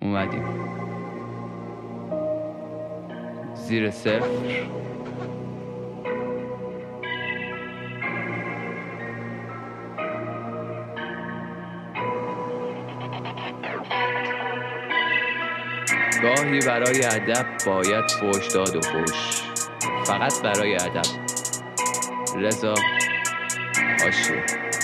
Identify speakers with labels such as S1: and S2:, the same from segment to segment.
S1: اومدیم زیر صفر. گاهی برای ادب باید فحش داد و فحش، فقط برای ادب. رضا حاشیه.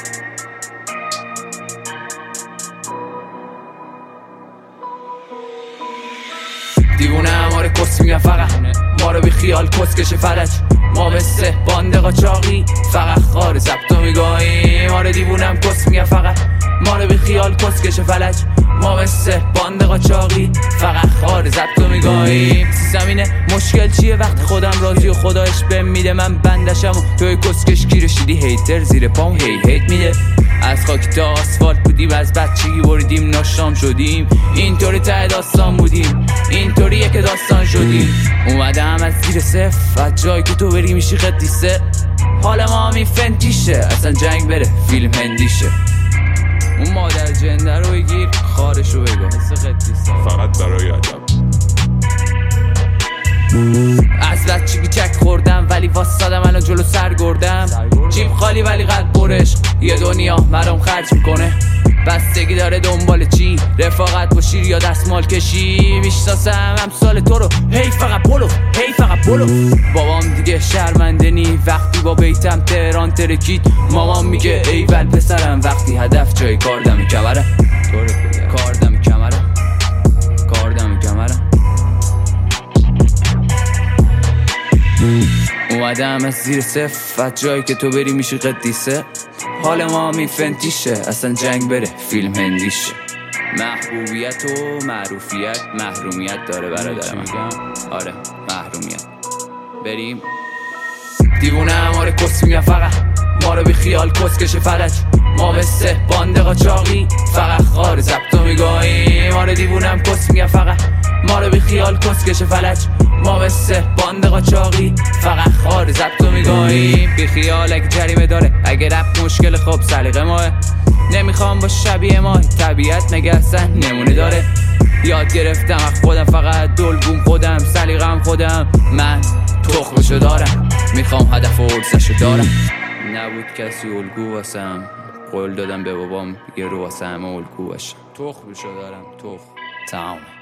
S2: دیوونه هماره کس میگن فقط ما رو بی خیال کس کشه فلج. ما مثل باند قاچاقی فقط خار ضبط و میگاهی. ما رو دیوونم کس میگن فقط ما رو بی خیال کس کشه فلج. ما مثل باند قاچاقی فقط خار ضبط و میگاهی. زمینه مشکل چیه وقتی خودم راضی و خدایش بهم میده من بندشم و توی کسکش گیر شدی هیتر زیر پام هیت میده. از خاک تا آسفالت بودیم، از بچگی بردیم ناشام شدیم، اینطوری ته داستان بودیم، اینطوریه که داستان شدیم. اومدم از زیر صفر، از جایی که تو بری میشی قدیسه. حال ما همی فنتیشه، اصلا جنگ بره فیلم هندیشه. اون مادر جنده رو بگیر خارش رو بگو مثل قدیسه
S3: فقط برای ادب.
S2: از بچگی چک خوردم ولی واسادم الان جلو سرگردم. جیب خالی ولی قلب برش، یه دنیا مرام خرج میکنه. بستگی داره دنبال چی، رفاقت با شیر یا دستمال کشی. میشناسم امثال تو رو هی فقط پلو، هی فقط پلو. بابام دیگه شرمنده نی وقتی با بیتم تهران ترکید. مامان میگه ایول پسرم وقتی هدف جای کاردم کمرم. کاردم کمرم، کاردم کمرم. اومدم از زیر صفر، از جایی که تو بری میشی قدیسه. حال ما همی فنتیشه، اصلا جنگ بره فیلم هندیشه. محبوبیت و معروفیت محرومیت داره برادر من. آره محرومیت. بریم. دیوونه هماره کس میگن فقط ما رو بی خیال کس کشه فلج. ما مثل باند قاچاقی فقط خار ضبط و میگاهی. ما رو دیوونم کس میگن فقط ما رو بی خیال کس کشه فلج. ما مثل باند قاچاقی فقط خار ضبط و میگاهی. بی خیال اگه جریمه داره، اگه رپ مشکل خب سلیقه ماه. نمیخوام با شبیه ما، طبیعت مگه اصلا نمونه داره. یاد گرفتم از خودم فقط دلگوم خودم، سلیقه‌ام خودم، من تخمشو دارم. میخوام هدف و ارزشو دارم. نبود کسی الگو واسم، قول دادم به بابام یه رو واسه همه الگو باشم. تخمشو دارم، تخم تمام.